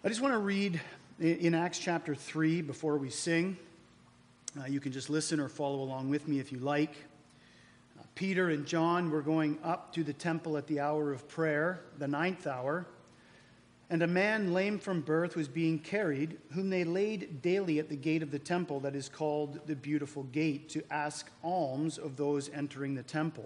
I just want to read in Acts chapter 3 before we sing. You can just listen or follow along with me if you like. Peter and John were going up to the temple at the hour of prayer, the 9th hour, and a man lame from birth was being carried, whom they laid daily at the gate of the temple that is called the Beautiful Gate, to ask alms of those entering the temple.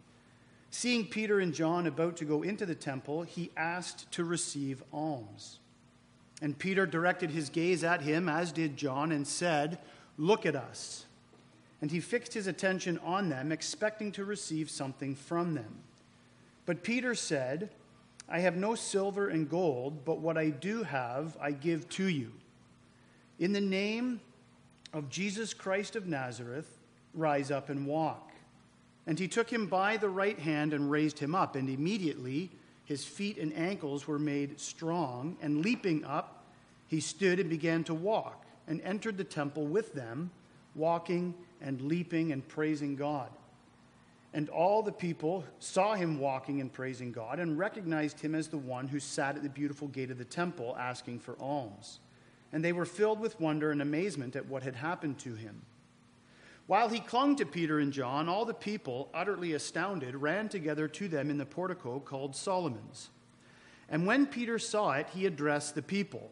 Seeing Peter and John about to go into the temple, he asked to receive alms. And Peter directed his gaze at him, as did John, and said, "Look at us." And he fixed his attention on them, expecting to receive something from them. But Peter said, "I have no silver and gold, but what I do have I give to you. In the name of Jesus Christ of Nazareth, rise up and walk." And he took him by the right hand and raised him up, and immediately his feet and ankles were made strong, and leaping up, he stood and began to walk, and entered the temple with them, walking and leaping and praising God. And all the people saw him walking and praising God, and recognized him as the one who sat at the beautiful gate of the temple asking for alms. And they were filled with wonder and amazement at what had happened to him. While he clung to Peter and John, all the people, utterly astounded, ran together to them in the portico called Solomon's. And when Peter saw it, he addressed the people.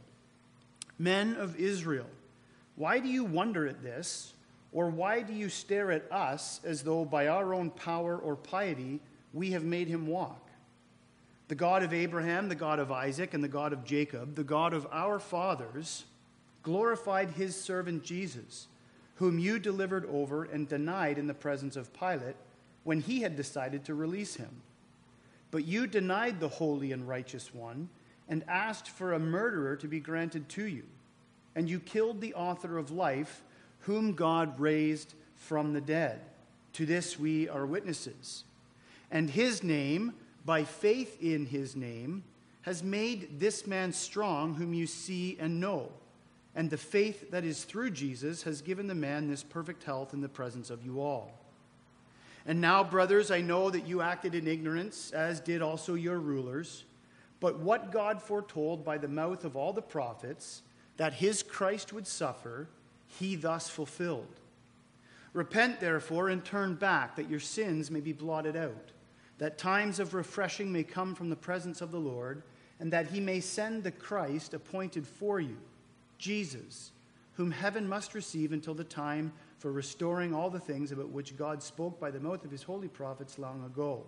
"Men of Israel, why do you wonder at this? Or why do you stare at us as though by our own power or piety we have made him walk? The God of Abraham, the God of Isaac, and the God of Jacob, the God of our fathers, glorified his servant Jesus, whom you delivered over and denied in the presence of Pilate when he had decided to release him. But you denied the holy and righteous one and asked for a murderer to be granted to you. And you killed the author of life, whom God raised from the dead. To this we are witnesses. And his name, by faith in his name, has made this man strong whom you see and know. And the faith that is through Jesus has given the man this perfect health in the presence of you all. And now, brothers, I know that you acted in ignorance, as did also your rulers. But what God foretold by the mouth of all the prophets, that his Christ would suffer, he thus fulfilled. Repent, therefore, and turn back, that your sins may be blotted out, that times of refreshing may come from the presence of the Lord, and that he may send the Christ appointed for you, Jesus, whom heaven must receive until the time for restoring all the things about which God spoke by the mouth of his holy prophets long ago.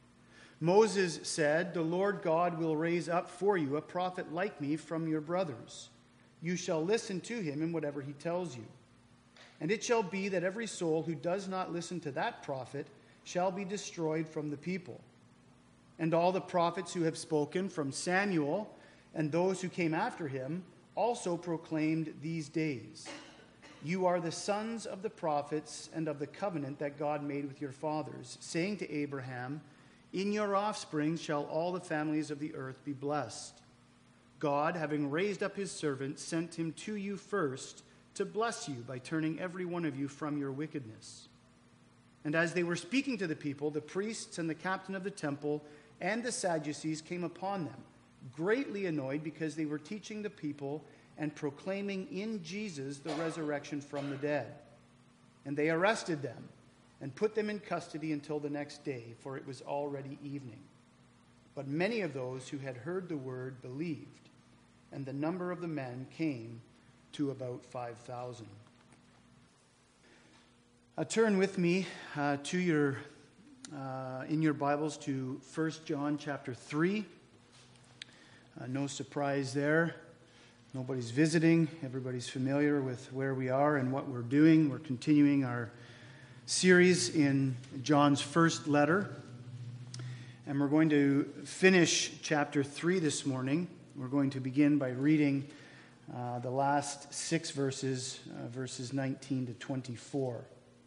Moses said, "The Lord God will raise up for you a prophet like me from your brothers. You shall listen to him in whatever he tells you. And it shall be that every soul who does not listen to that prophet shall be destroyed from the people. And all the prophets who have spoken, from Samuel and those who came after him, also proclaimed these days. You are the sons of the prophets and of the covenant that God made with your fathers, saying to Abraham, 'In your offspring shall all the families of the earth be blessed.' God, having raised up his servant, sent him to you first to bless you by turning every one of you from your wickedness." And as they were speaking to the people, the priests and the captain of the temple and the Sadducees came upon them, greatly annoyed because they were teaching the people and proclaiming in Jesus the resurrection from the dead. And they arrested them and put them in custody until the next day, for it was already evening. But many of those who had heard the word believed, and the number of the men came to about 5,000. Turn with me in your Bibles to 1 John chapter 3. No surprise there. Nobody's visiting. Everybody's familiar with where we are and what we're doing. We're continuing our series in John's first letter. And we're going to finish chapter 3 this morning. We're going to begin by reading the last 6 verses, verses 19 to 24.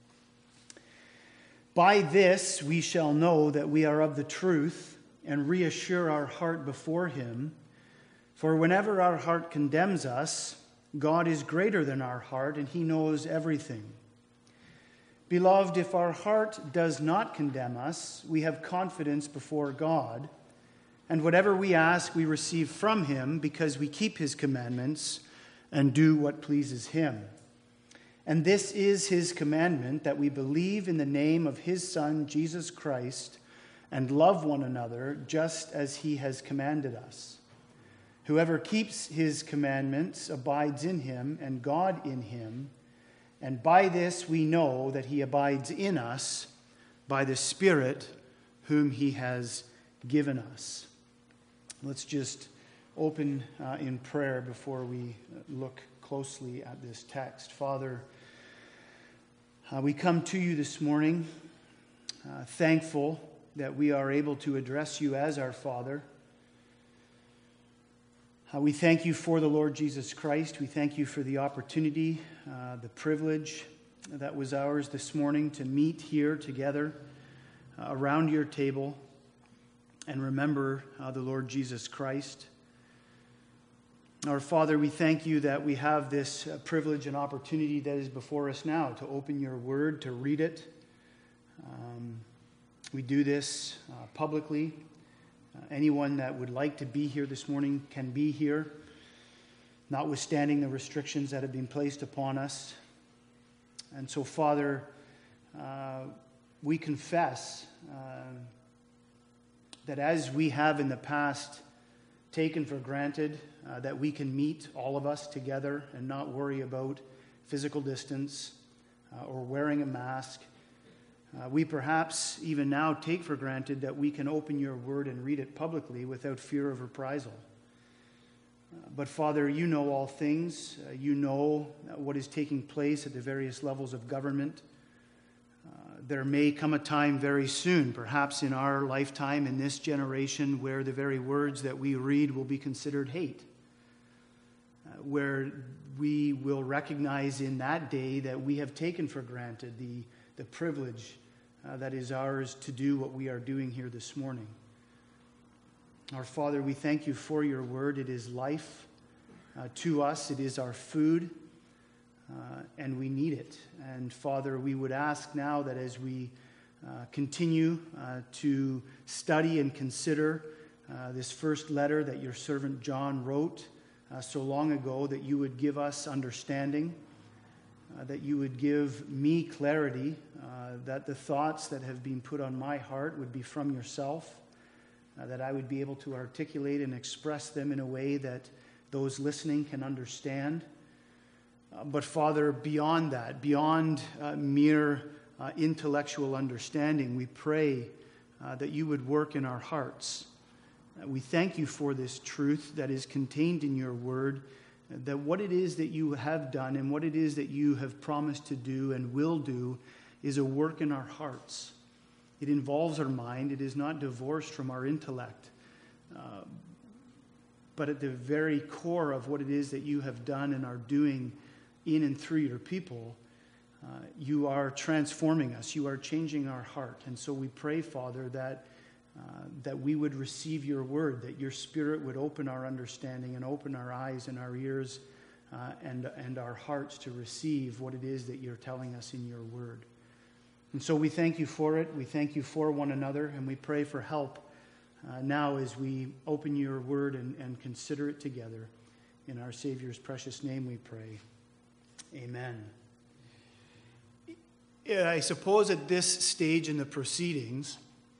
"By this we shall know that we are of the truth and reassure our heart before him. For whenever our heart condemns us, God is greater than our heart, and he knows everything. Beloved, if our heart does not condemn us, we have confidence before God, And whatever we ask, we receive from him because we keep his commandments and do what pleases him. And this is his commandment, that we believe in the name of his Son, Jesus Christ, and love one another just as he has commanded us. Whoever keeps his commandments abides in him, and God in him. And by this we know that he abides in us, by the Spirit whom he has given us. Let's just open in prayer before we look closely at this text. Father, we come to you this morning thankful that we are able to address you as our Father. We thank you for the Lord Jesus Christ. We thank you for the opportunity, the privilege that was ours this morning to meet here together around your table and remember the Lord Jesus Christ. Our Father, we thank you that we have this privilege and opportunity that is before us now to open your word, to read it. We do this publicly. Anyone that would like to be here this morning can be here, notwithstanding the restrictions that have been placed upon us. And so, Father, we confess that as we have in the past taken for granted that we can meet, all of us together, and not worry about physical distance or wearing a mask, we perhaps even now take for granted that we can open your word and read it publicly without fear of reprisal. But Father, you know all things. You know what is taking place at the various levels of government. There may come a time very soon, perhaps in our lifetime, in this generation, where the very words that we read will be considered hate. Where we will recognize in that day that we have taken for granted the privilege that is ours to do what we are doing here this morning. Our Father, we thank you for your word. It is life to us. It is our food. And we need it. And Father, we would ask now that as we continue to study and consider this first letter that your servant John wrote so long ago, that you would give us understanding, that you would give me clarity, that the thoughts that have been put on my heart would be from yourself, that I would be able to articulate and express them in a way that those listening can understand. But Father, beyond that, beyond mere intellectual understanding, we pray that you would work in our hearts. We thank you for this truth that is contained in your word, that what it is that you have done and what it is that you have promised to do and will do is a work in our hearts. It involves our mind. It is not divorced from our intellect. But at the very core of what it is that you have done and are doing in and through your people, you are transforming us. You are changing our heart. And so we pray, Father, that we would receive your word, that your Spirit would open our understanding and open our eyes and our ears and our hearts to receive what it is that you're telling us in your word. And so we thank you for it. We thank you for one another, and we pray for help now as we open your word and consider it together. In our Savior's precious name we pray. Amen. I suppose at this stage in the proceedings,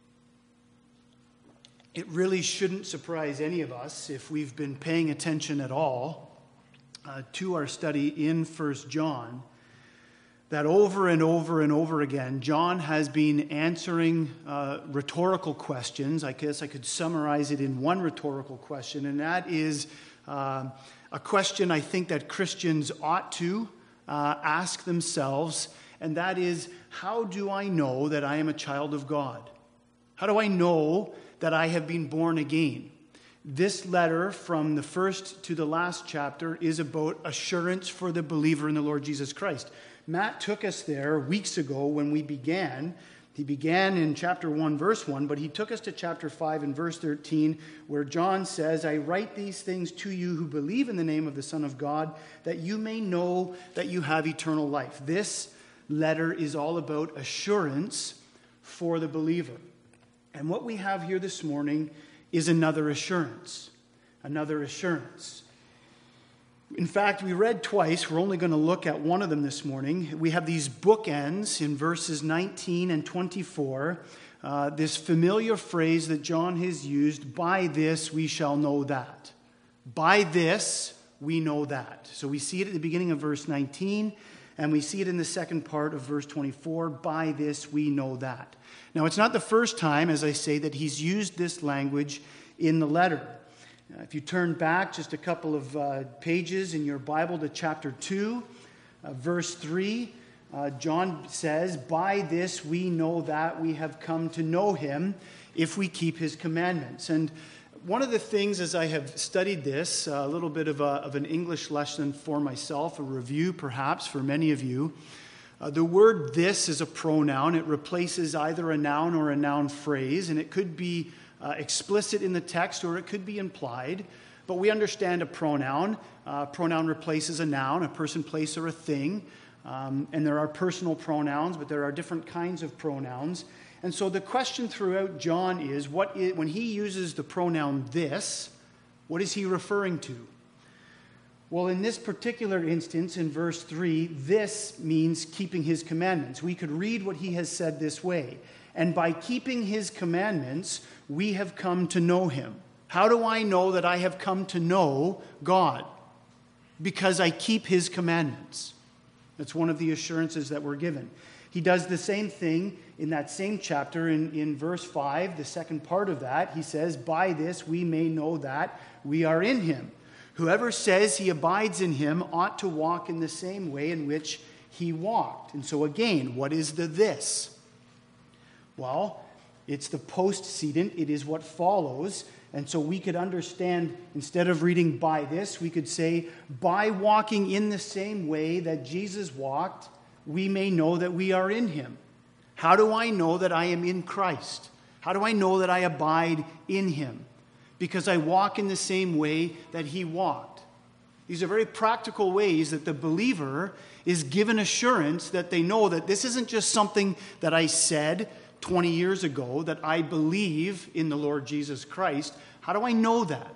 it really shouldn't surprise any of us, if we've been paying attention at all to our study in 1 John, that over and over and over again, John has been answering rhetorical questions. I guess I could summarize it in one rhetorical question, and that is a question I think that Christians ought to ask themselves, and that is, how do I know that I am a child of God? How do I know that I have been born again? This letter, from the first to the last chapter, is about assurance for the believer in the Lord Jesus Christ. Matt took us there weeks ago when we began. He began in chapter 1, verse 1, but he took us to chapter 5 and verse 13, where John says, I write these things to you who believe in the name of the Son of God, that you may know that you have eternal life. This letter is all about assurance for the believer. And what we have here this morning is another assurance. Another assurance. In fact, we read twice. We're only going to look at one of them this morning. We have these bookends in verses 19 and 24. This familiar phrase that John has used, by this we shall know that. By this we know that. So we see it at the beginning of verse 19, and we see it in the second part of verse 24. By this we know that. Now, it's not the first time, as I say, that he's used this language in the letter. If you turn back just a couple of pages in your Bible to chapter 2, verse 3, John says, by this we know that we have come to know him if we keep his commandments. And one of the things, as I have studied this, a little bit of an English lesson for myself, a review perhaps for many of you, the word this is a pronoun. It replaces either a noun or a noun phrase, and it could be explicit in the text or it could be implied. But we understand a pronoun. Pronoun replaces a noun, a person, place, or a thing. And there are personal pronouns, but there are different kinds of pronouns. And so the question throughout John is, when he uses the pronoun this, what is he referring to? Well, in this particular instance, in verse 3, this means keeping his commandments. We could read what he has said this way. And by keeping his commandments, we have come to know him. How do I know that I have come to know God? Because I keep his commandments. That's one of the assurances that we're given. He does the same thing in that same chapter in verse 5, the second part of that. He says, by this we may know that we are in him. Whoever says he abides in him ought to walk in the same way in which he walked. And so again, what is the this? Well, it's the postcedent. It is what follows. And so we could understand, instead of reading by this, we could say, by walking in the same way that Jesus walked, we may know that we are in him. How do I know that I am in Christ? How do I know that I abide in him? Because I walk in the same way that he walked. These are very practical ways that the believer is given assurance that they know that this isn't just something that I said 20 years ago, that I believe in the Lord Jesus Christ. How do I know that?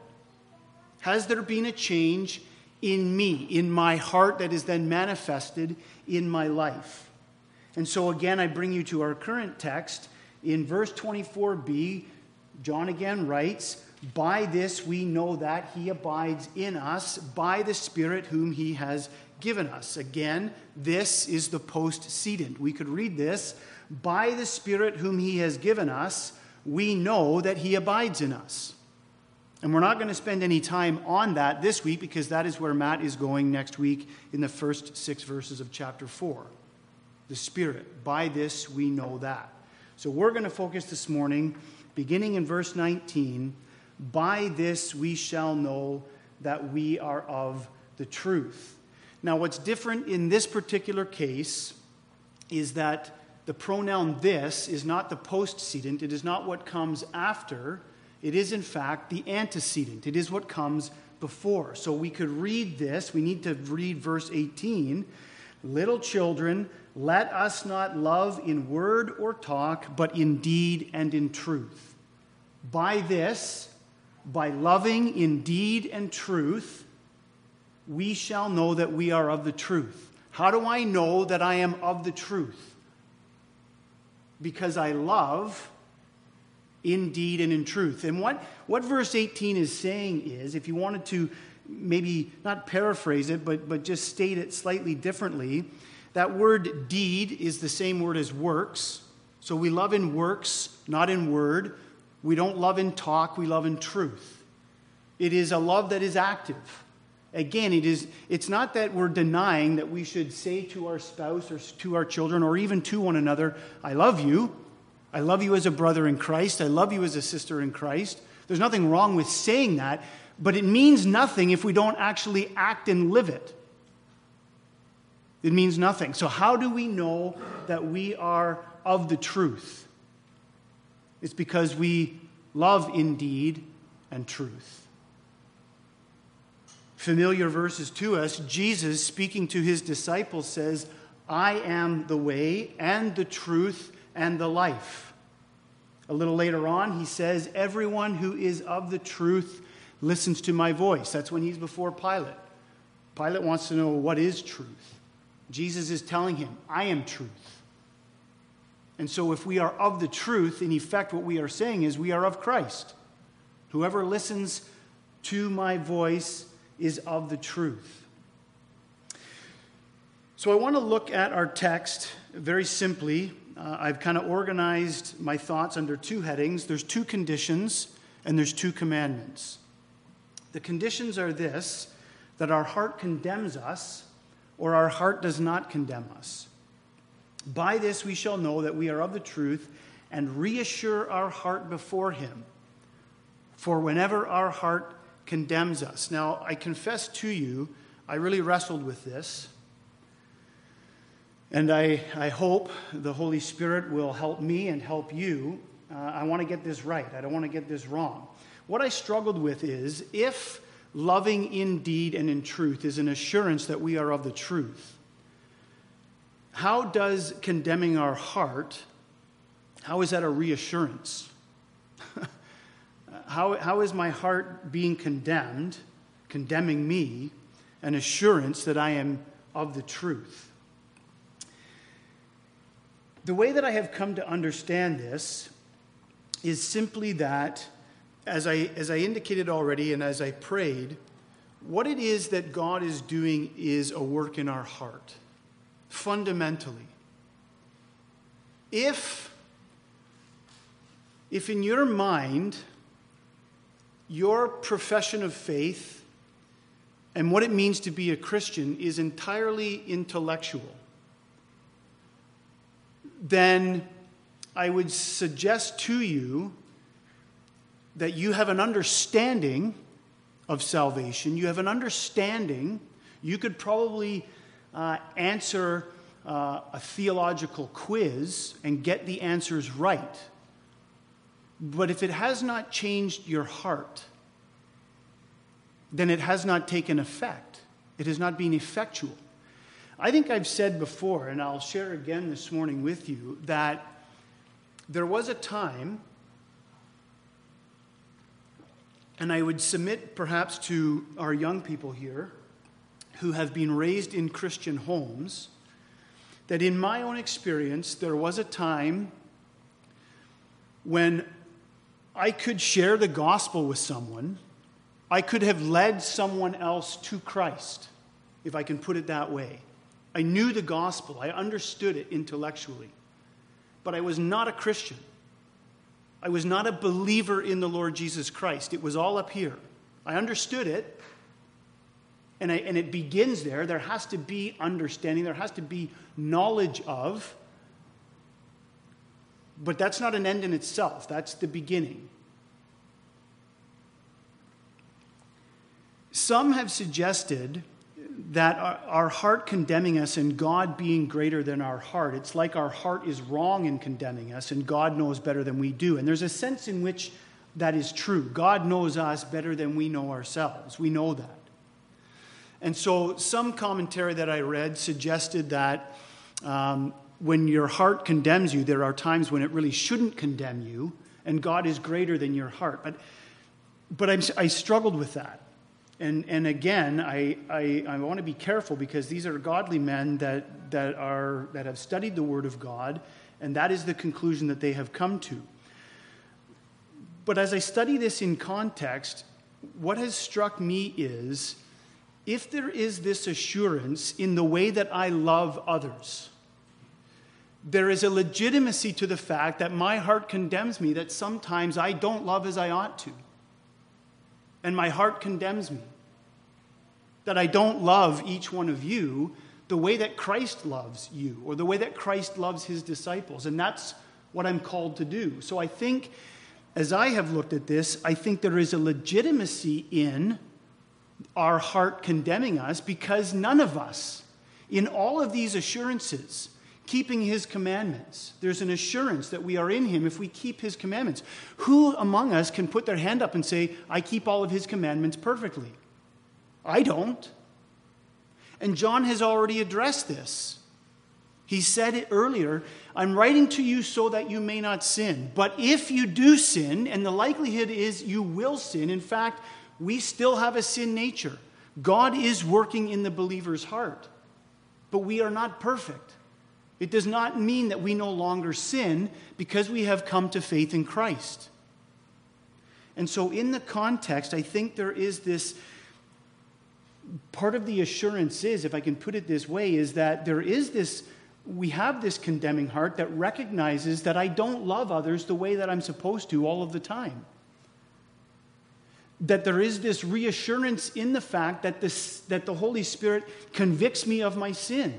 Has there been a change in me, in my heart, that is then manifested in my life? And so again, I bring you to our current text. In verse 24b, John again writes, by this we know that he abides in us by the Spirit whom he has given us. Again, this is the postcedent. We could read this, by the Spirit whom he has given us, we know that he abides in us. And we're not going to spend any time on that this week because that is where Matt is going next week in the first 6 verses of chapter 4. The Spirit, by this we know that. So we're going to focus this morning, beginning in verse 19, by this we shall know that we are of the truth. Now, what's different in this particular case is that the pronoun this is not the postcedent. It is not what comes after. It is, in fact, the antecedent. It is what comes before. So we could read this. We need to read verse 18. Little children, let us not love in word or talk, but in deed and in truth. By this, by loving in deed and truth, we shall know that we are of the truth. How do I know that I am of the truth? Because I love in deed and in truth. And what verse 18 is saying is, if you wanted to maybe not paraphrase it, but just state it slightly differently, that word deed is the same word as works. So we love in works, not in word. We don't love in talk, we love in truth. It is a love that is active. Again, it's not that we're denying that we should say to our spouse or to our children or even to one another, I love you. I love you as a brother in Christ. I love you as a sister in Christ. There's nothing wrong with saying that, but it means nothing if we don't actually act and live it. It means nothing. So how do we know that we are of the truth? It's because we love in deed and truth. Familiar verses to us, Jesus, speaking to his disciples, says, I am the way and the truth and the life. A little later on, he says, everyone who is of the truth listens to my voice. That's when he's before Pilate. Pilate wants to know what is truth. Jesus is telling him, I am truth. And so if we are of the truth, in effect what we are saying is we are of Christ. Whoever listens to my voice is of the truth. So I want to look at our text very simply. I've kind of organized my thoughts under two headings. There's two conditions and there's two commandments. The conditions are this, that our heart condemns us or our heart does not condemn us. By this we shall know that we are of the truth and reassure our heart before him. For whenever our heart condemns us. Now, I confess to you, I really wrestled with this. And I hope the Holy Spirit will help me and help you. I want to get this right. I don't want to get this wrong. What I struggled with is, if loving in deed and in truth is an assurance that we are of the truth, how does condemning our heart, how is that a reassurance? How is my heart being condemned, condemning me, an assurance that I am of the truth? The way that I have come to understand this is simply that, as I indicated already and as I prayed, what it is that God is doing is a work in our heart, fundamentally. If in your mind, your profession of faith and what it means to be a Christian is entirely intellectual, then I would suggest to you that you have an understanding of salvation. You have an understanding. You could probably answer a theological quiz and get the answers right. But if it has not changed your heart, then it has not taken effect. It has not been effectual. I think I've said before, and I'll share again this morning with you, that there was a time, and I would submit perhaps to our young people here who have been raised in Christian homes, that in my own experience, there was a time when I could share the gospel with someone. I could have led someone else to Christ, if I can put it that way. I knew the gospel. I understood it intellectually. But I was not a Christian. I was not a believer in the Lord Jesus Christ. It was all up here. I understood it, and it begins there. There has to be understanding. There has to be knowledge of. But that's not an end in itself. That's the beginning. Some have suggested that our heart condemning us and God being greater than our heart, it's like our heart is wrong in condemning us and God knows better than we do. And there's a sense in which that is true. God knows us better than we know ourselves. We know that. And so some commentary that I read suggested that when your heart condemns you, there are times when it really shouldn't condemn you, and God is greater than your heart. But I struggled with that. And again, I want to be careful because these are godly men that have studied the Word of God, and that is the conclusion that they have come to. But as I study this in context, what has struck me is, if there is this assurance in the way that I love others, there is a legitimacy to the fact that my heart condemns me, that sometimes I don't love as I ought to. And my heart condemns me. That I don't love each one of you the way that Christ loves you, or the way that Christ loves his disciples. And that's what I'm called to do. So I think, as I have looked at this, I think there is a legitimacy in our heart condemning us, because none of us, in all of these assurances, keeping his commandments, there's an assurance that we are in him if we keep his commandments. Who among us can put their hand up and say, I keep all of his commandments perfectly? I don't. And John has already addressed this. He said it earlier, I'm writing to you so that you may not sin. But if you do sin, and the likelihood is you will sin, in fact, we still have a sin nature. God is working in the believer's heart. But we are not perfect. It does not mean that we no longer sin because we have come to faith in Christ. And so in the context, I think there is this, part of the assurance is, if I can put it this way, is that there is this, we have this condemning heart that recognizes that I don't love others the way that I'm supposed to all of the time. That there is this reassurance in the fact that the Holy Spirit convicts me of my sin.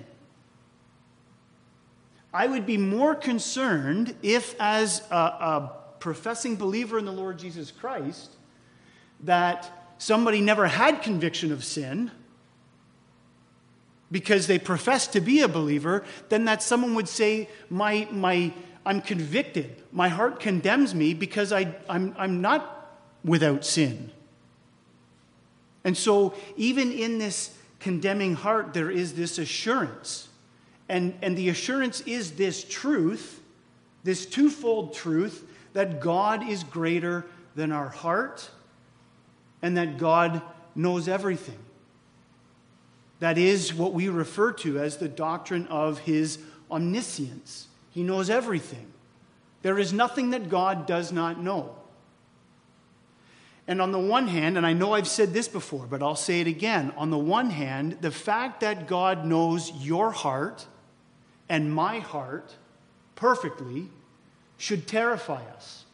I would be more concerned if, as a professing believer in the Lord Jesus Christ, that somebody never had conviction of sin because they profess to be a believer, than that someone would say, I'm convicted. My heart condemns me because I'm not without sin. And so even in this condemning heart, there is this assurance. And the assurance is this truth, this twofold truth, that God is greater than our heart and that God knows everything. That is what we refer to as the doctrine of his omniscience. He knows everything. There is nothing that God does not know. And on the one hand, and I know I've said this before, but I'll say it again. On the one hand, the fact that God knows your heart and my heart perfectly should terrify us.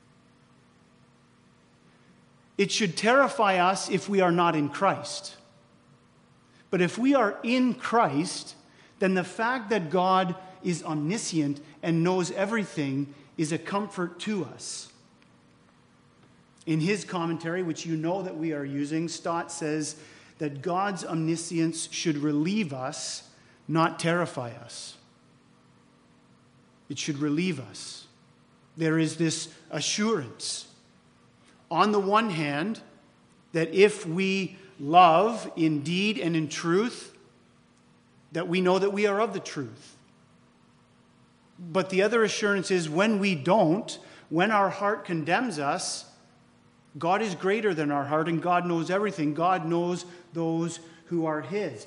It should terrify us if we are not in Christ. But if we are in Christ, then the fact that God is omniscient and knows everything is a comfort to us. In his commentary, which you know that we are using, Stott says that God's omniscience should relieve us, not terrify us. It should relieve us. There is this assurance, on the one hand, that if we love in deed and in truth, that we know that we are of the truth. But the other assurance is when we don't, when our heart condemns us, God is greater than our heart and God knows everything. God knows those who are his.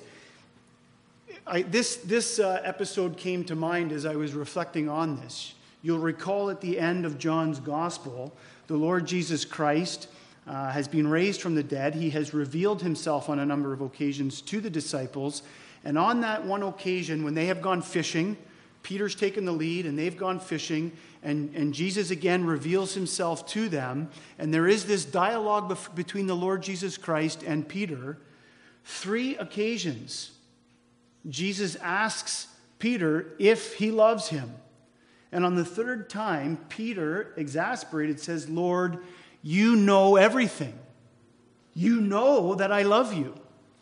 This episode came to mind as I was reflecting on this. You'll recall at the end of John's Gospel, the Lord Jesus Christ has been raised from the dead. He has revealed himself on a number of occasions to the disciples. And on that one occasion, when they have gone fishing, Peter's taken the lead and they've gone fishing, and Jesus again reveals himself to them. And there is this dialogue between the Lord Jesus Christ and Peter. 3 occasions, Jesus asks Peter if he loves him. And on the 3rd time, Peter, exasperated, says, Lord, you know everything. You know that I love you.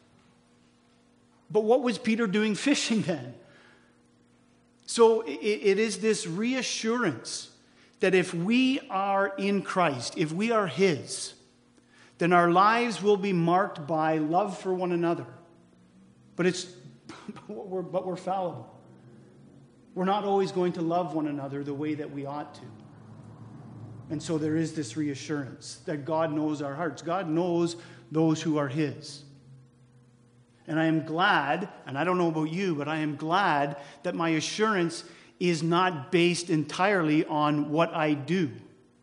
But what was Peter doing fishing then? So it is this reassurance that if we are in Christ, if we are his, then our lives will be marked by love for one another. But we're fallible. We're not always going to love one another the way that we ought to. And so there is this reassurance that God knows our hearts. God knows those who are his. And I am glad, and I don't know about you, but I am glad that my assurance is not based entirely on what I do.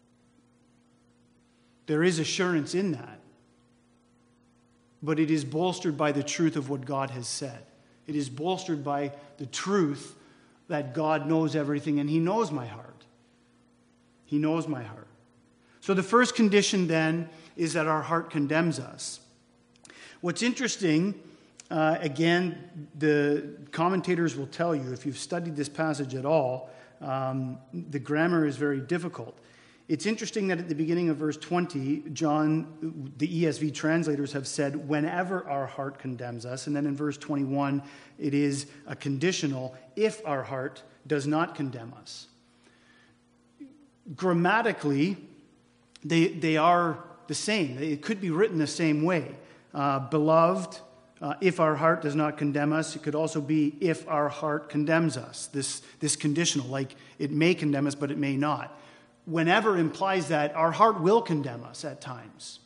There is assurance in that. But it is bolstered by the truth of what God has said. It is bolstered by the truth that God knows everything and he knows my heart. He knows my heart. So the first condition then is that our heart condemns us. What's interesting, again, the commentators will tell you, if you've studied this passage at all, the grammar is very difficult. It's interesting that at the beginning of verse 20, John, the ESV translators have said, whenever our heart condemns us. And then in verse 21, it is a conditional, if our heart does not condemn us. Grammatically, they are the same. It could be written the same way. Beloved, if our heart does not condemn us. It could also be if our heart condemns us. This conditional, like it may condemn us, but it may not. Whenever implies that our heart will condemn us at times.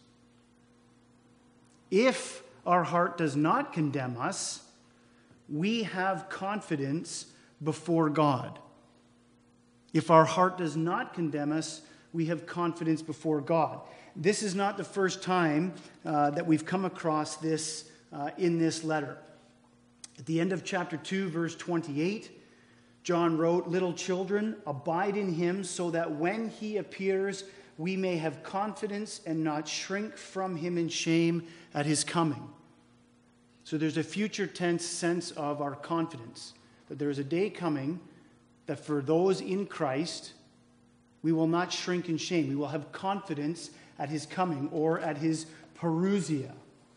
If our heart does not condemn us, we have confidence before God. If our heart does not condemn us, we have confidence before God. This is not the first time that we've come across this in this letter. At the end of chapter 2, verse 28, John wrote, "Little children, abide in him, so that when he appears, we may have confidence and not shrink from him in shame at his coming." So there's a future tense sense of our confidence, that there is a day coming that for those in Christ, we will not shrink in shame. We will have confidence at his coming, or at his parousia.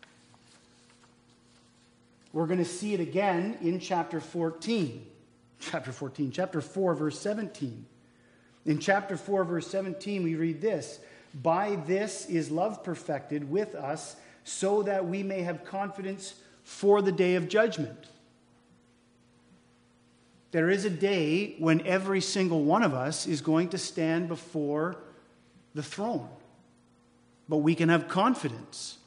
We're going to see it again in chapter 4, verse 17. In chapter 4, verse 17, we read this: "By this is love perfected with us, so that we may have confidence for the day of judgment." There is a day when every single one of us is going to stand before the throne. But we can have confidence.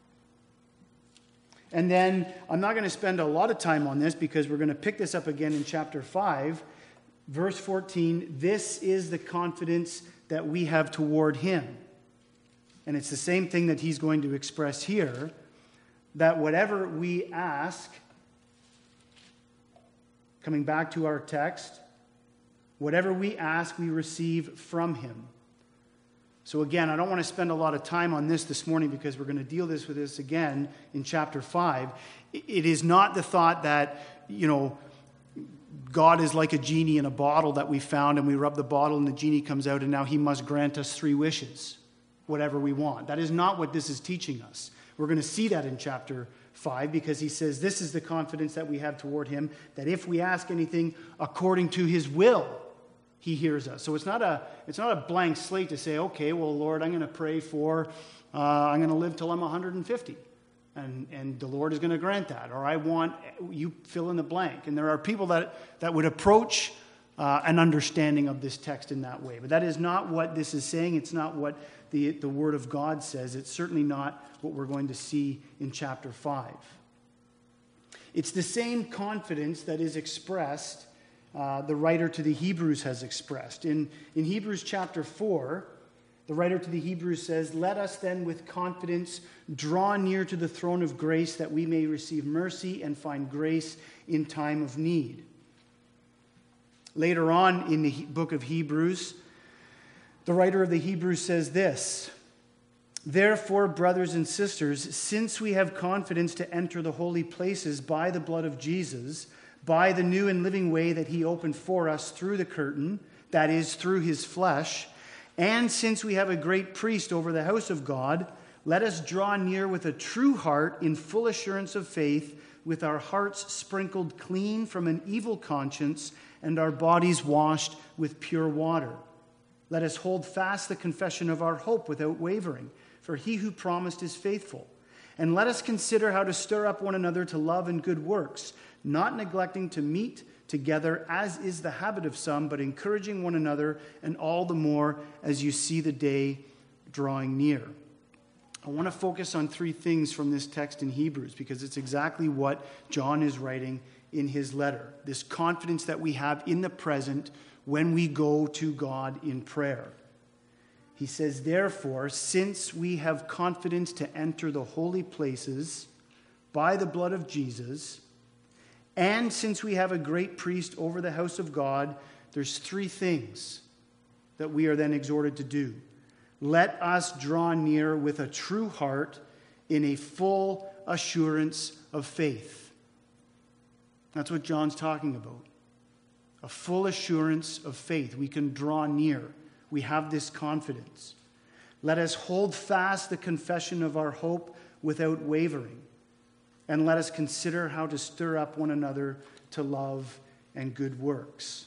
And then, I'm not going to spend a lot of time on this because we're going to pick this up again in chapter 5, verse 14. "This is the confidence that we have toward him." And it's the same thing that he's going to express here, that whatever we ask, coming back to our text, whatever we ask, we receive from him. So again, I don't want to spend a lot of time on this morning because we're going to deal with this again in chapter 5. It is not the thought that, God is like a genie in a bottle that we found and we rub the bottle and the genie comes out and now he must grant us 3 wishes, whatever we want. That is not what this is teaching us. We're going to see that in chapter 5 because he says this is the confidence that we have toward him, that if we ask anything according to his will, he hears us. So it's not a blank slate to say, okay, well, Lord, I'm going to pray for, I'm going to live till I'm 150. And the Lord is going to grant that. Or I want, you fill in the blank. And there are people that would approach an understanding of this text in that way. But that is not what this is saying. It's not what the Word of God says. It's certainly not what we're going to see in chapter 5. It's the same confidence that is expressed, the writer to the Hebrews has expressed. In Hebrews chapter 4, the writer to the Hebrews says, "Let us then with confidence draw near to the throne of grace that we may receive mercy and find grace in time of need." Later on in the book of Hebrews, the writer of the Hebrews says this: "Therefore, brothers and sisters, since we have confidence to enter the holy places by the blood of Jesus, by the new and living way that he opened for us through the curtain, that is, through his flesh, and since we have a great priest over the house of God, let us draw near with a true heart in full assurance of faith, with our hearts sprinkled clean from an evil conscience and our bodies washed with pure water. Let us hold fast the confession of our hope without wavering, for he who promised is faithful. And let us consider how to stir up one another to love and good works, not neglecting to meet together, as is the habit of some, but encouraging one another, and all the more as you see the day drawing near." I want to focus on 3 things from this text in Hebrews, because it's exactly what John is writing in his letter. This confidence that we have in the present when we go to God in prayer. He says, "Therefore, since we have confidence to enter the holy places by the blood of Jesus, and since we have a great priest over the house of God," there's 3 things that we are then exhorted to do. Let us draw near with a true heart in a full assurance of faith. That's what John's talking about. A full assurance of faith. We can draw near. We have this confidence. Let us hold fast the confession of our hope without wavering. And let us consider how to stir up one another to love and good works.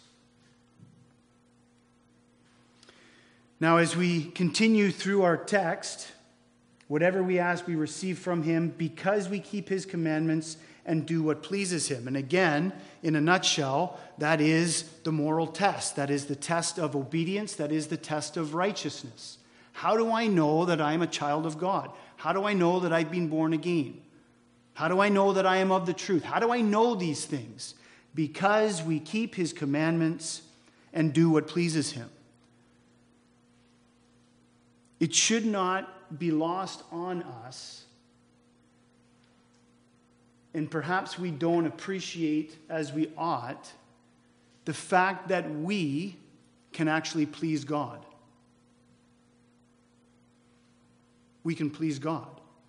Now, as we continue through our text, Whatever we ask, we receive from him because we keep his commandments and do what pleases him. And again, in a nutshell, that is the moral test. That is the test of obedience. That is the test of righteousness. How do I know that I am a child of God? How do I know that I've been born again? How do I know that I am of the truth? How do I know these things? Because we keep his commandments and do what pleases him. It should not be lost on us, and perhaps we don't appreciate as we ought, the fact that we can actually please God. We can please God.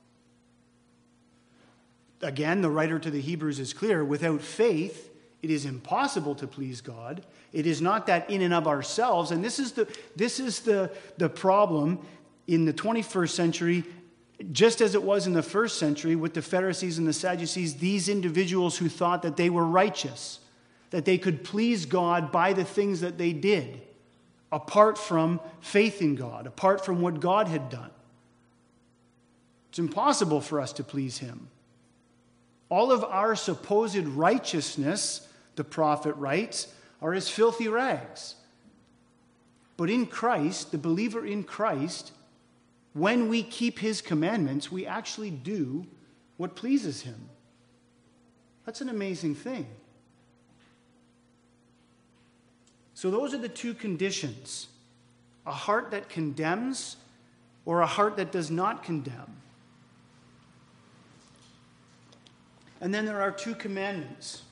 Again, the writer to the Hebrews is clear. Without faith, it is impossible to please God. It is not that in and of ourselves. And this is the problem in the 21st century, just as it was in the first century with the Pharisees and the Sadducees, these individuals who thought that they were righteous, that they could please God by the things that they did, apart from faith in God, apart from what God had done. It's impossible for us to please him. All of our supposed righteousness, the prophet writes, are as filthy rags. But in Christ, the believer in Christ, when we keep his commandments, we actually do what pleases him. That's an amazing thing. So those are the two conditions: a heart that condemns or a heart that does not condemn. And then there are two commandments.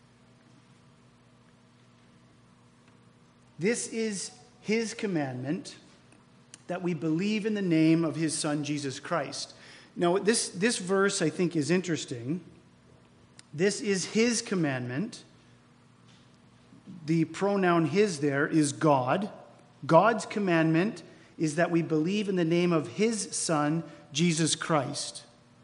This is his commandment, that we believe in the name of his Son, Jesus Christ. Now, this verse, I think, is interesting. This is his commandment. The pronoun his there is God. God's commandment is that we believe in the name of his Son, Jesus Christ,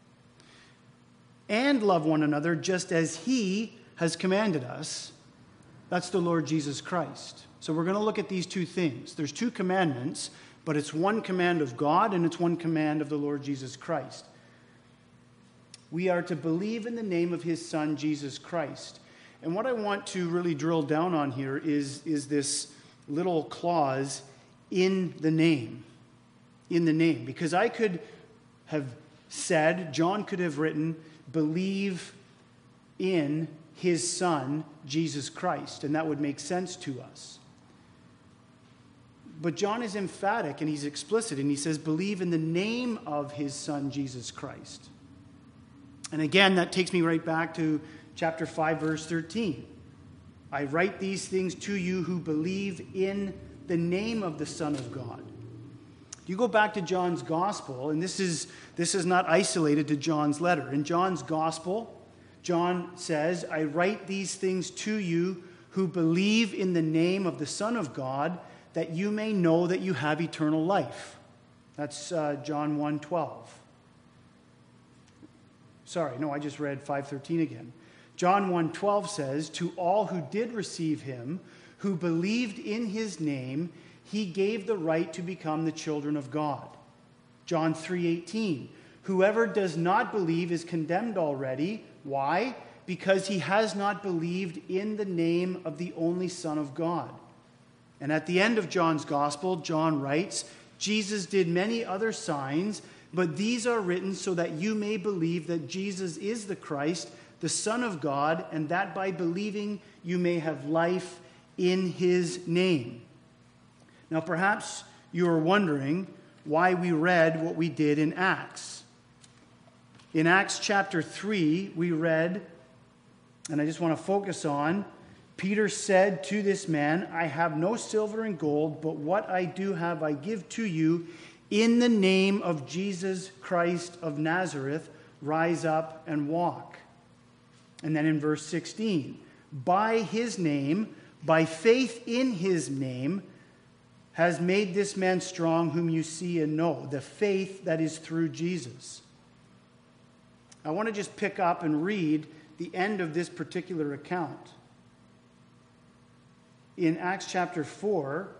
and love one another just as he has commanded us. That's the Lord Jesus Christ. So we're going to look at these two things. There's two commandments, but it's one command of God and it's one command of the Lord Jesus Christ. We are to believe in the name of his Son, Jesus Christ. And what I want to really drill down on here is this little clause, in the name. In the name. Because I could have said, John could have written, believe in his Son, Jesus Christ, and that would make sense to us. But John is emphatic and he's explicit, and he says, believe in the name of his Son, Jesus Christ. And again, that takes me right back to chapter 5, verse 13. I write these things to you who believe in the name of the Son of God. You go back to John's gospel, and this is not isolated to John's letter. In John's gospel, John says, I write these things to you who believe in the name of the Son of God, that you may know that you have eternal life. That's John 1:12. Sorry, no, I just read 5:13 again. John 1:12 says, to all who did receive him, who believed in his name, he gave the right to become the children of God. John 3:18, whoever does not believe is condemned already. Why? Because he has not believed in the name of the only Son of God. And at the end of John's gospel, John writes, Jesus did many other signs, but these are written so that you may believe that Jesus is the Christ, the Son of God, and that by believing you may have life in his name. Now, perhaps you are wondering why we read what we did in Acts. In Acts chapter 3, we read, and I just want to focus on, Peter said to this man, I have no silver and gold, but what I do have I give to you. In the name of Jesus Christ of Nazareth, rise up and walk. And then in verse 16, by his name, by faith in his name, has made this man strong whom you see and know, the faith that is through Jesus. I want to just pick up and read the end of this particular account. In Acts chapter 4,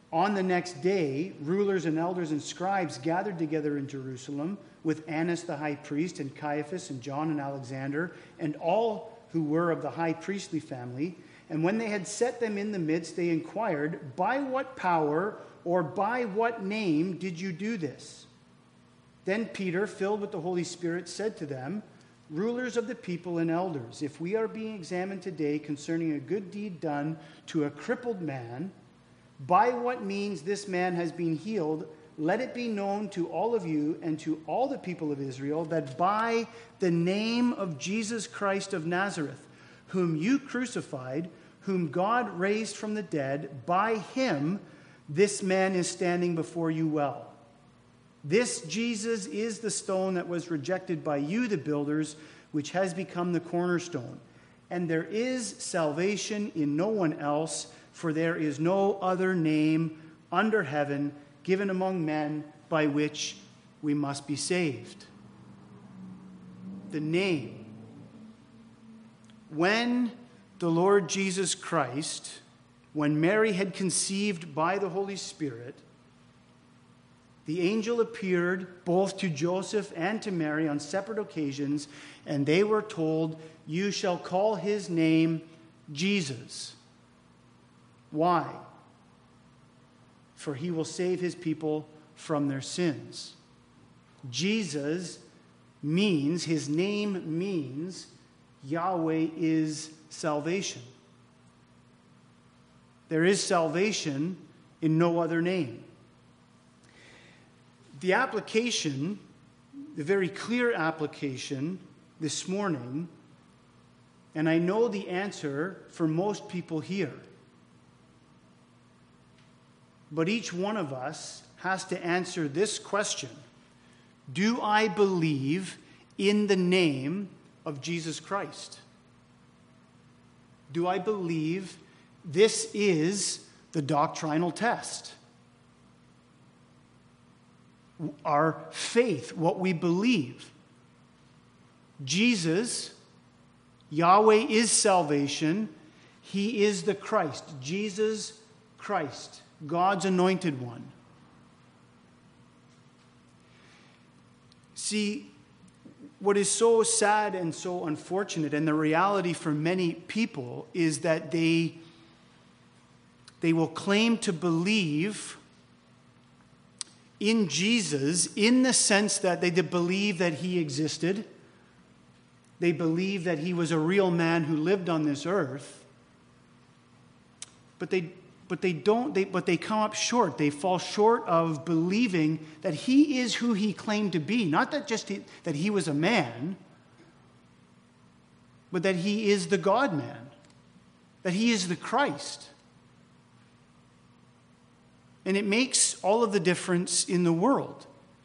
On the next day, rulers and elders and scribes gathered together in Jerusalem with Annas the high priest and Caiaphas and John and Alexander and all who were of the high priestly family. And when they had set them in the midst, they inquired, "By what power or by what name did you do this?" Then Peter, filled with the Holy Spirit, said to them, "Rulers of the people and elders, if we are being examined today concerning a good deed done to a crippled man, by what means this man has been healed, let it be known to all of you and to all the people of Israel that by the name of Jesus Christ of Nazareth, whom you crucified, whom God raised from the dead, by him this man is standing before you well. This Jesus is the stone that was rejected by you, the builders, which has become the cornerstone. And there is salvation in no one else, for there is no other name under heaven given among men by which we must be saved." The name. When the Lord Jesus Christ, when Mary had conceived by the Holy Spirit, the angel appeared both to Joseph and to Mary on separate occasions, and they were told, "You shall call his name Jesus." Why? For he will save his people from their sins. Jesus means, his name means, Yahweh is salvation. There is salvation in no other name. The application, the very clear application this morning, and I know the answer for most people here, but each one of us has to answer this question: do I believe in the name of Jesus Christ? Do I believe this is the doctrinal test? Our faith, what we believe. Jesus, Yahweh is salvation. He is the Christ. Jesus Christ, God's anointed one. See, what is so sad and so unfortunate, and the reality for many people, is that they will claim to believe in Jesus in the sense that they believe that he existed. They believe that he was a real man who lived on this earth. But they come up short. They fall short of believing that he is who he claimed to be. Not that just that he was a man, but that he is the God-man, that he is the Christ. And it makes all of the difference in the world.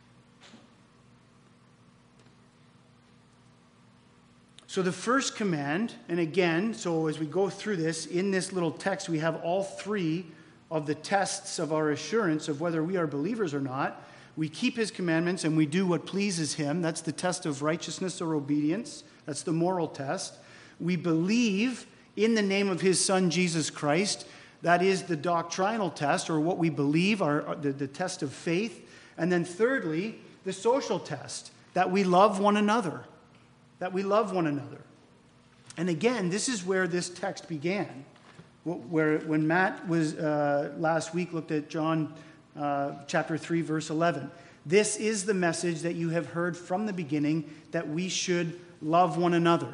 So the first command, and again, so as we go through this, in this little text, we have all three of the tests of our assurance of whether we are believers or not. We keep his commandments and we do what pleases him. That's the test of righteousness or obedience. That's the moral test. We believe in the name of his Son, Jesus Christ. That is the doctrinal test, or what we believe, the test of faith. And then thirdly, the social test, that we love one another. That we love one another. And again, this is where this text began. When Matt was last week looked at John chapter 3, verse 11. This is the message that you have heard from the beginning, that we should love one another.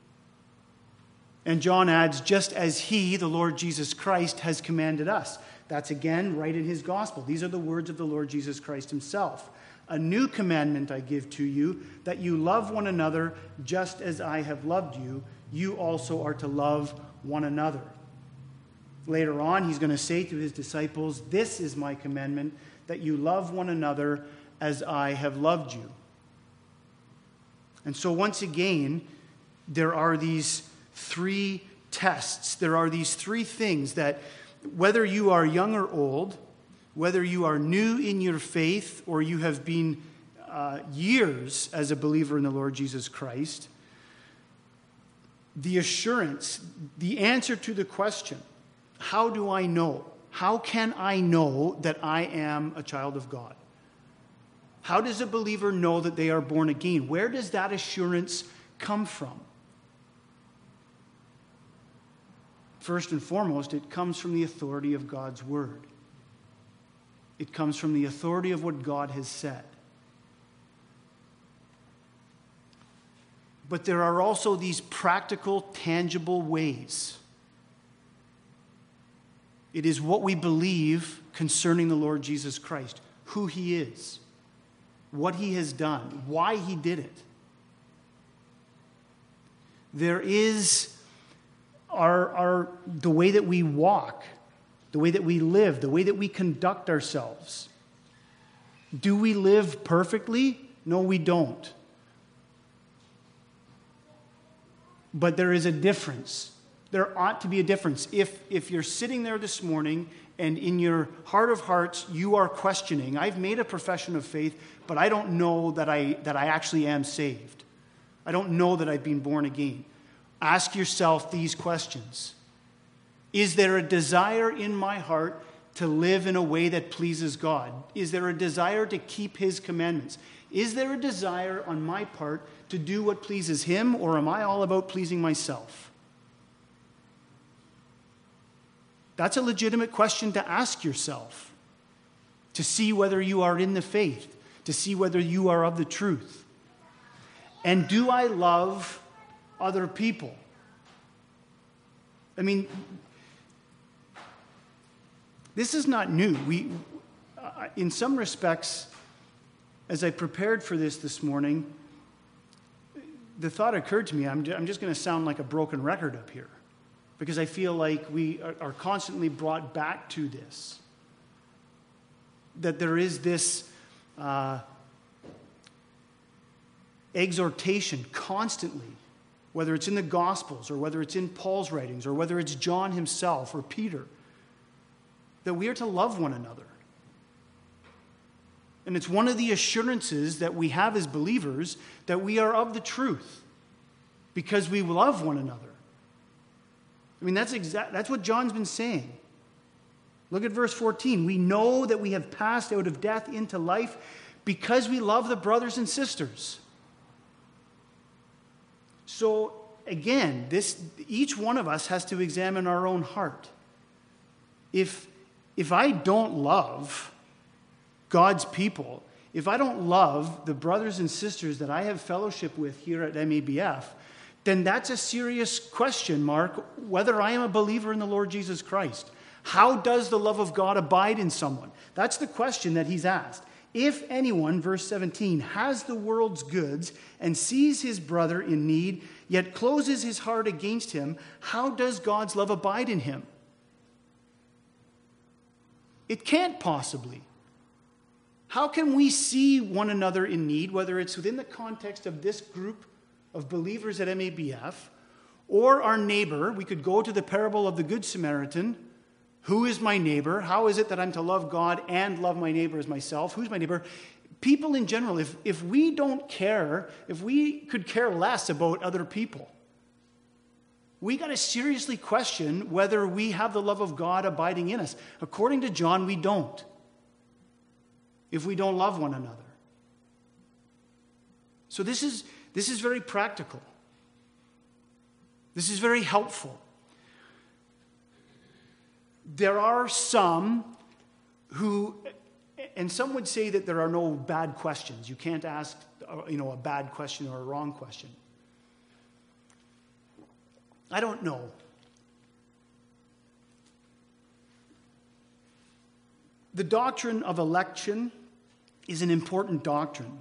And John adds, just as he, the Lord Jesus Christ, has commanded us. That's again right in his gospel. These are the words of the Lord Jesus Christ himself. A new commandment I give to you, that you love one another just as I have loved you. You also are to love one another. Later on, he's going to say to his disciples, this is my commandment, that you love one another as I have loved you. And so once again, there are these three tests. There are these three things that whether you are young or old, whether you are new in your faith or you have been years as a believer in the Lord Jesus Christ, the assurance, the answer to the question, how do I know? How can I know that I am a child of God? How does a believer know that they are born again? Where does that assurance come from? First and foremost, it comes from the authority of God's word. It comes from the authority of what God has said. But there are also these practical, tangible ways. It is what we believe concerning the Lord Jesus Christ, who he is, what he has done, why he did it. There is the way that we walk, the way that we live, the way that we conduct ourselves. Do we live perfectly? No, we don't. But there is a difference. There ought to be a difference. If you're sitting there this morning and in your heart of hearts you are questioning, I've made a profession of faith, but I don't know that I actually am saved. I don't know that I've been born again. Ask yourself these questions. Is there a desire in my heart to live in a way that pleases God? Is there a desire to keep his commandments? Is there a desire on my part to do what pleases him, or am I all about pleasing myself? That's a legitimate question to ask yourself, to see whether you are in the faith, to see whether you are of the truth. And do I love other people? I mean, this is not new. In some respects, as I prepared for this morning, the thought occurred to me, I'm just going to sound like a broken record up here, because I feel like we are constantly brought back to this. That there is this exhortation constantly, whether it's in the Gospels or whether it's in Paul's writings or whether it's John himself or Peter, that we are to love one another. And it's one of the assurances that we have as believers that we are of the truth because we love one another. I mean, that's what John's been saying. Look at verse 14. We know that we have passed out of death into life because we love the brothers and sisters. So, again, each one of us has to examine our own heart. If I don't love God's people, if I don't love the brothers and sisters that I have fellowship with here at MABF, then that's a serious question mark whether I am a believer in the Lord Jesus Christ. How does the love of God abide in someone? That's the question that he's asked. If anyone, verse 17, has the world's goods and sees his brother in need, yet closes his heart against him, how does God's love abide in him? It can't possibly. How can we see one another in need, whether it's within the context of this group of believers at MABF or our neighbor? We could go to the parable of the Good Samaritan. Who is my neighbor? How is it that I'm to love God and love my neighbor as myself? Who's my neighbor? People in general, if we don't care, if we could care less about other people, we got to seriously question whether we have the love of God abiding in us. According to John, we don't. If we don't love one another. So this is very practical. This is very helpful. There are some who, and some would say that there are no bad questions. You can't ask, a bad question or a wrong question. I don't know. The doctrine of election is an important doctrine.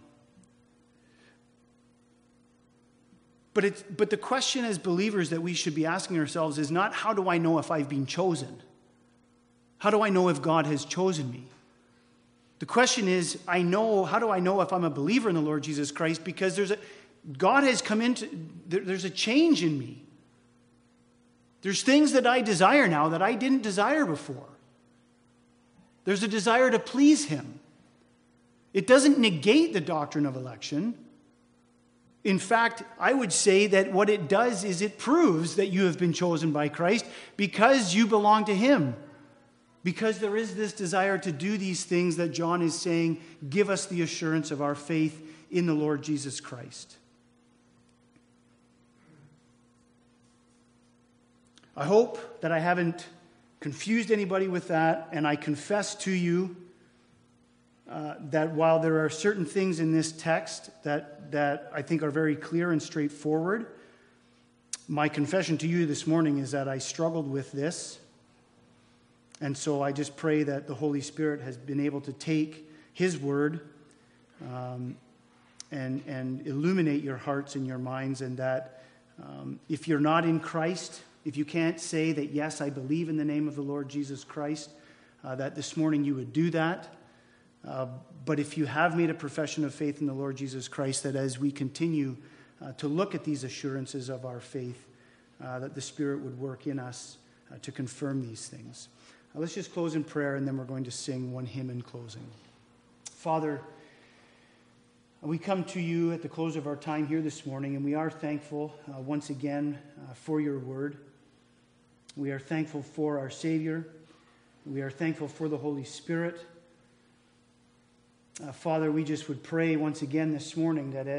But the question as believers that we should be asking ourselves is not, how do I know if I've been chosen? How do I know if God has chosen me? The question is, how do I know if I'm a believer in the Lord Jesus Christ? Because God has come there's a change in me. There's things that I desire now that I didn't desire before. There's a desire to please him. It doesn't negate the doctrine of election. In fact, I would say that what it does is it proves that you have been chosen by Christ because you belong to him. Because there is this desire to do these things that John is saying, give us the assurance of our faith in the Lord Jesus Christ. I hope that I haven't confused anybody with that, and I confess to you that while there are certain things in this text that I think are very clear and straightforward, my confession to you this morning is that I struggled with this. And so I just pray that the Holy Spirit has been able to take His word and illuminate your hearts and your minds, and that if you're not in Christ, if you can't say that, yes, I believe in the name of the Lord Jesus Christ, that this morning you would do that. But if you have made a profession of faith in the Lord Jesus Christ, that as we continue to look at these assurances of our faith, that the Spirit would work in us to confirm these things. Let's just close in prayer, and then we're going to sing one hymn in closing. Father, we come to you at the close of our time here this morning, and we are thankful once again for your word. We are thankful for our Savior. We are thankful for the Holy Spirit. Father, we just would pray once again this morning that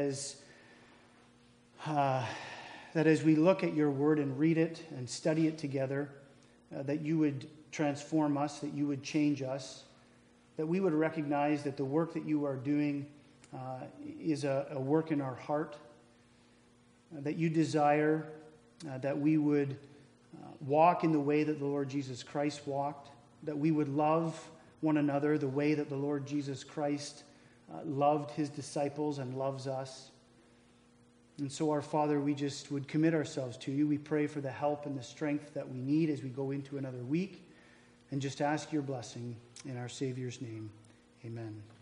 as we look at your word and read it and study it together, that you would transform us, that you would change us, that we would recognize that the work that you are doing is a work in our heart, that you desire that we would walk in the way that the Lord Jesus Christ walked, that we would love one another the way that the Lord Jesus Christ loved his disciples and loves us. And so, our Father, we just would commit ourselves to you. We pray for the help and the strength that we need as we go into another week, and just ask your blessing in our Savior's name. Amen.